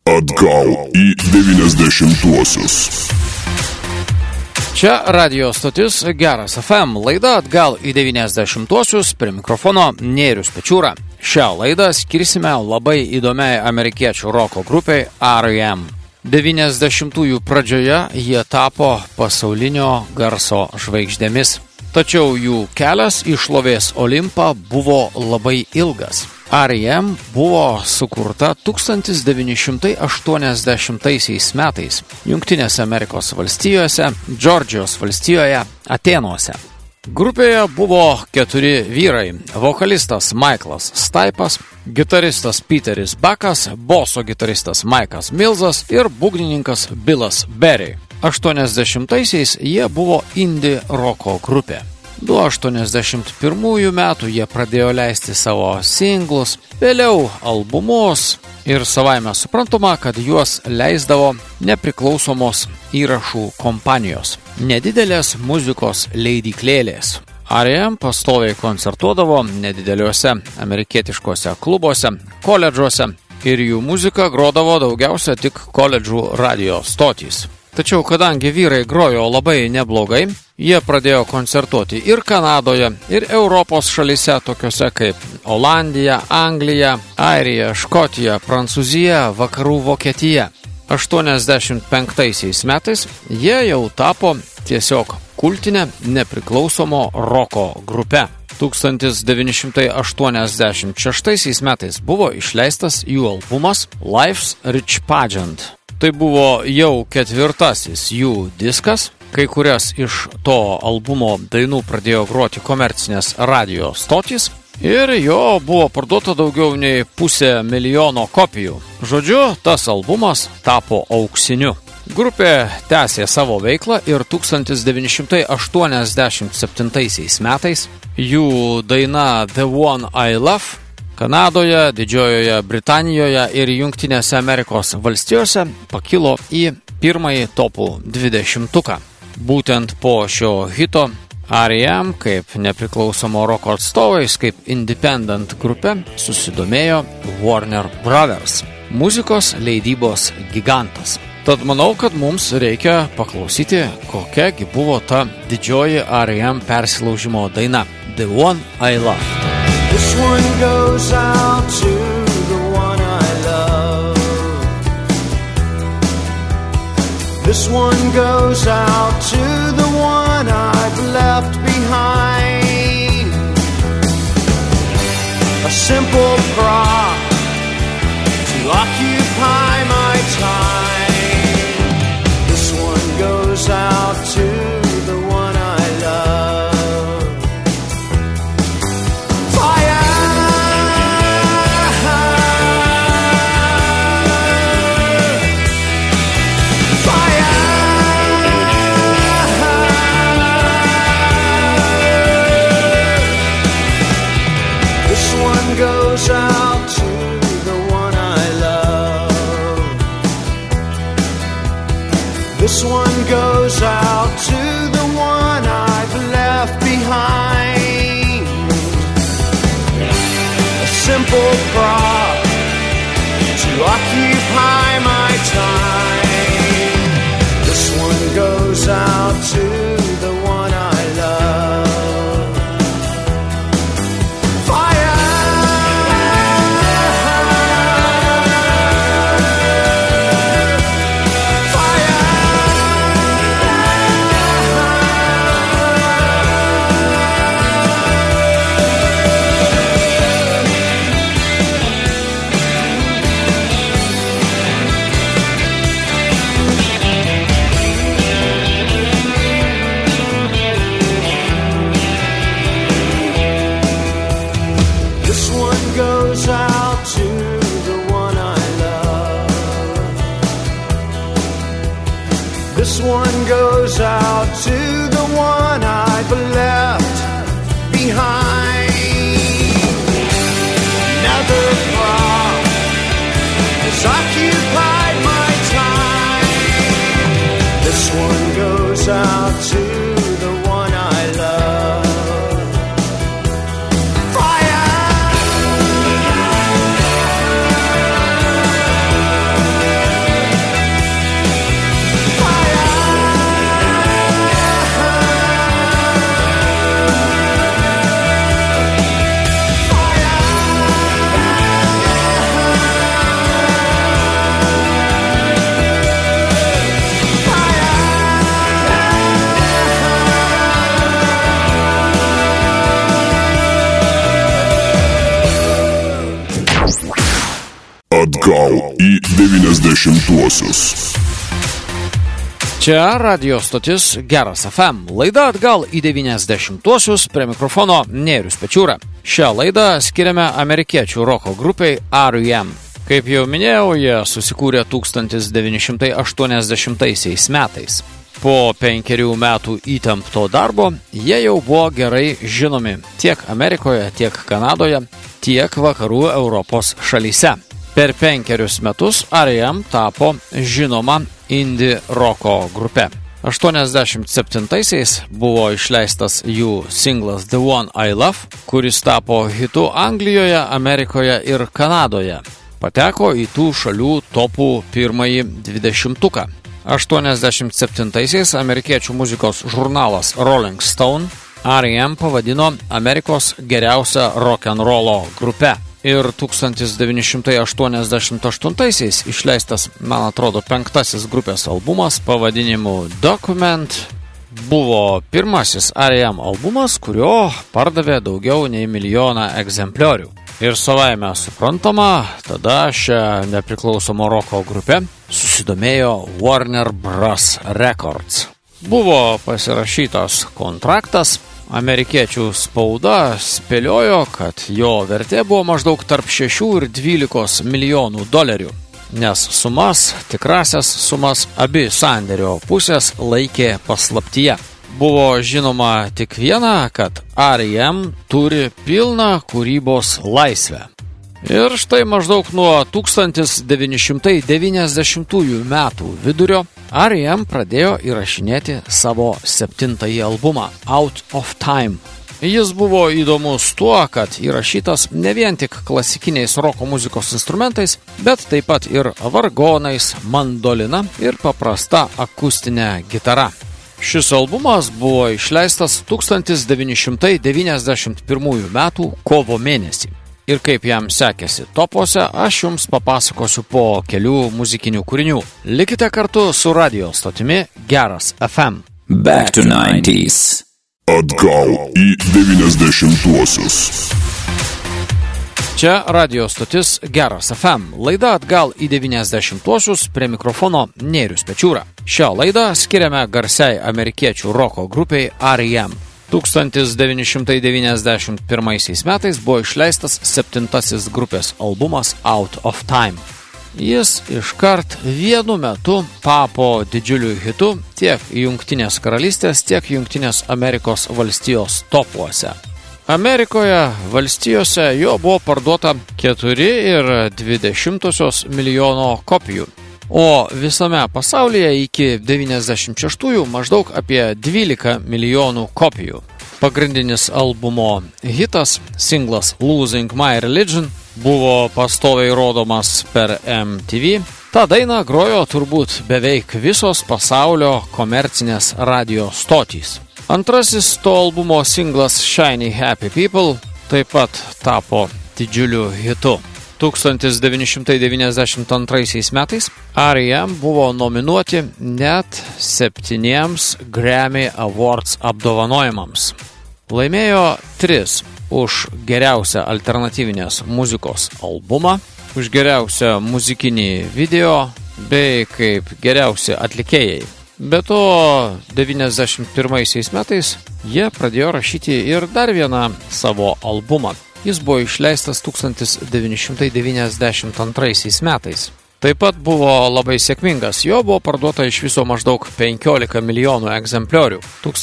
Atgal į 90-uosius. Čia radio stotis Geras FM, laida Atgal į 90-uosius, prie mikrofono Nėrius Pečiūra. Šią laidą skirsime labai įdomiai amerikiečių roko grupiai R.E.M. 90-ųjų pradžioje jie tapo pasaulinio garso žvaigždėmis. Tačiau jų kelias į šlovės Olimpą buvo labai ilgas. R.E.M. buvo sukurta 1980 metais Jungtinėse Amerikos valstijose, Džordžijos valstijoje, Atėnuose. Grupėje buvo 4 vyrai – vokalistas Michaelas Stipe'as, gitaristas Peteris Buckas, boso gitaristas Mike'as Millsas ir būgnininkas Billas Berry. 80-aisiais jie buvo indie roko grupė. Nuo 81 metų jie pradėjo leisti savo singlus, vėliau albumus ir savaime suprantama, kad juos leisdavo nepriklausomos įrašų kompanijos, nedidelės muzikos leidyklėlės. R.E.M. pastoviai koncertuodavo nedideliuose amerikietiškuose klubuose, koledžuose ir jų muziką grodavo daugiausia tik koledžų radio stotys. Tačiau kadangi vyrai grojo labai neblogai, jie pradėjo koncertuoti ir Kanadoje, ir Europos šalyse tokiuose kaip Olandija, Anglija, Airija, Škotija, Prancūzija, Vakarų Vokietija. 85 metais jie jau tapo tiesiog kultinė nepriklausomo roko grupe. 1986 metais buvo išleistas jų albumas Life's Rich Pageant. Tai buvo jau 4. jų diskas, kai kurias iš to albumo dainų pradėjo groti komercinės radio stotys ir jo buvo parduota daugiau nei 500 000 kopijų. Žodžiu, tas albumas tapo auksiniu. Grupė tęsė savo veiklą ir 1987 metais jų daina The One I Love Kanadoje, Didžiojoje Britanijoje ir Jungtinėse Amerikos valstijose pakilo į pirmąjį topų 20-tuką. Būtent po šio hito R.E.M. kaip nepriklausomo roko atstovais, kaip independent grupė, susidomėjo Warner Brothers, muzikos leidybos gigantas. Tad manau, kad mums reikia paklausyti, kokiagi buvo ta didžioji R.E.M. persilaužimo daina The One I Love. This one goes out to the one I love. This one goes out to the one I've left behind. A simple prop to occupy my time. This one goes out to the one I love. Goes out to the one I love. This one goes out to the one I've left behind. A simple prop to occupy my time. This one goes out to the one I love. This one goes out to the one I've left behind. Another prop has occupied my time. This one goes out to the one I love. Fire! Atgal į 90-uosius. Čia radio stotis Geras FM. Laida Atgal į 90-uosius, prie mikrofono Nėrius Pečiūra. Šią laidą skiriame amerikiečių roko grupiai R.E.M. Kaip jau minėjau, jie susikūrė 1980 metais. Po 5 metų įtempto darbo jie jau buvo gerai žinomi tiek Amerikoje, tiek Kanadoje, tiek vakarų Europos šalyse. Per 5 metus R.E.M. tapo žinoma indie roko grupe. 87-aisiais buvo išleistas jų singlas The One I Love, kuris tapo hitu Anglijoje, Amerikoje ir Kanadoje. Pateko į tų šalių topų pirmąjį 20-tuką. 87-aisiais amerikiečių muzikos žurnalas Rolling Stone R.E.M. pavadino Amerikos geriausia rock'n'rollo grupe. Ir 1988-aisiais išleistas, man atrodo, 5 grupės albumas pavadinimu Document buvo pirmasis R.E.M. albumas, kurio pardavė daugiau nei 1 milijoną egzempliorių. Ir savaime suprantama, tada šią nepriklausomą roko grupę susidomėjo Warner Bros. Records. Buvo pasirašytas kontraktas, amerikiečių spauda spėliojo, kad jo vertė buvo maždaug tarp 6 ir 12 milijonų dolerių, nes tikrasias sumas abi sanderio pusės laikė paslaptyje. Buvo žinoma tik viena, kad R.E.M. turi pilną kūrybos laisvę. Ir štai maždaug nuo 1990 metų vidurio R.E.M. pradėjo įrašinėti savo 7-ąjį albumą Out of Time. Jis buvo įdomus tuo, kad įrašytas ne vien tik klasikiniais roko muzikos instrumentais, bet taip pat ir vargonais, mandolina ir paprasta akustinė gitara. Šis albumas buvo išleistas 1991 metų kovo mėnesį. Ir kaip jam sekėsi topuose, aš jums papasakosiu po kelių muzikinių kūrinių. Likite kartu su radio stotimi Geras FM. Back to 90s. Atgal į 90-uosius. Čia radio stotis Geras FM. Laida Atgal į 90-uosius, prie mikrofono Nėrius Pečiūra. Šią laidą skiriame garsiai amerikiečių roko grupiai R.E.M. 1991 metais buvo išleistas 7-asis grupės albumas Out of Time. Jis iškart vienu metu tapo didžiuliu hitu tiek Jungtinės karalystės, tiek Jungtinės Amerikos valstijos topuose. Amerikoje valstijose jo buvo parduota 4,2 milijono kopijų, o visame pasaulyje iki 96 maždaug apie 12 milijonų kopijų. Pagrindinis albumo hitas, singlas Losing My Religion, buvo pastoviai rodomas per MTV. Ta daina grojo turbūt beveik visos pasaulio komercinės radio stotys. Antrasis to albumo singlas Shiny Happy People taip pat tapo didžiuliu hitu. 1992 metais R.E.M. buvo nominuoti net 7 Grammy Awards apdovanojimams. Laimėjo 3 už geriausią alternatyvinės muzikos albumą, už geriausią muzikinį video bei kaip geriausi atlikėjai. Be to, 91 metais jie pradėjo rašyti ir dar vieną savo albumą. Jis buvo išleistas 1992 metais. Taip pat buvo labai sėkmingas. Jo buvo parduota iš viso maždaug 15 milijonų egzempliorių.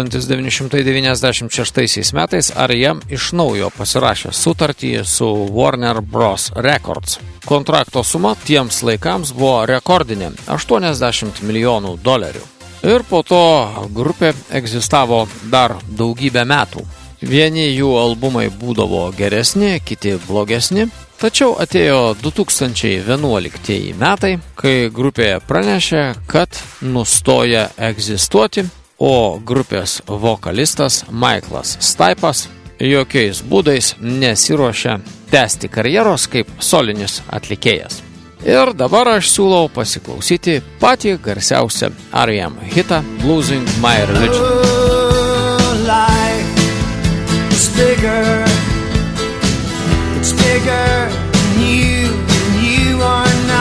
1996 metais R.E.M. iš naujo pasirašė sutartį su Warner Bros. Records. Kontrakto suma tiems laikams buvo rekordinė – 80 milijonų dolerių. Ir po to grupė egzistavo dar daugybę metų. Vieni jų albumai būdavo geresni, kiti blogesni. Tačiau atėjo 2011 metai, kai grupė pranešė, kad nustoja egzistuoti, o grupės vokalistas Michaelas Stipe'as jokiais būdais nesiruošia tęsti karjeros kaip solinis atlikėjas. Ir dabar aš siūlau pasiklausyti patį garsiausią R.E.M. hitą Losing My Religion. It's bigger than you are not.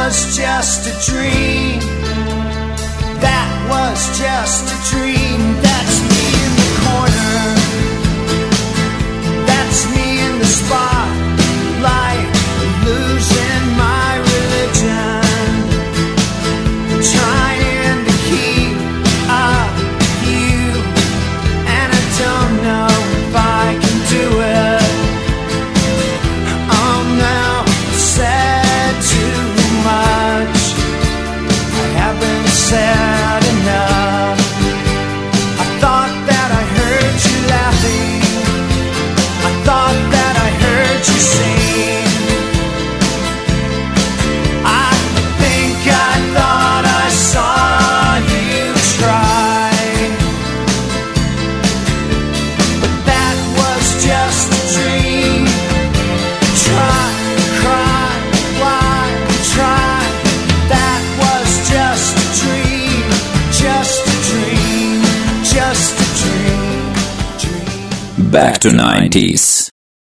was just a dream. That was just a dream. That's me in the corner. That's me in the spotlight, losing my religion, trying to keep up you, and I don't know if I can do it. I'm now said too much. I haven't said enough. I thought that I heard you laughing. I thought that I heard you sing. I think I thought I saw you try, but that was just a dream. Try, cry, why, try. That was just a dream, just a dream, just a dream, dream. Back to 90s.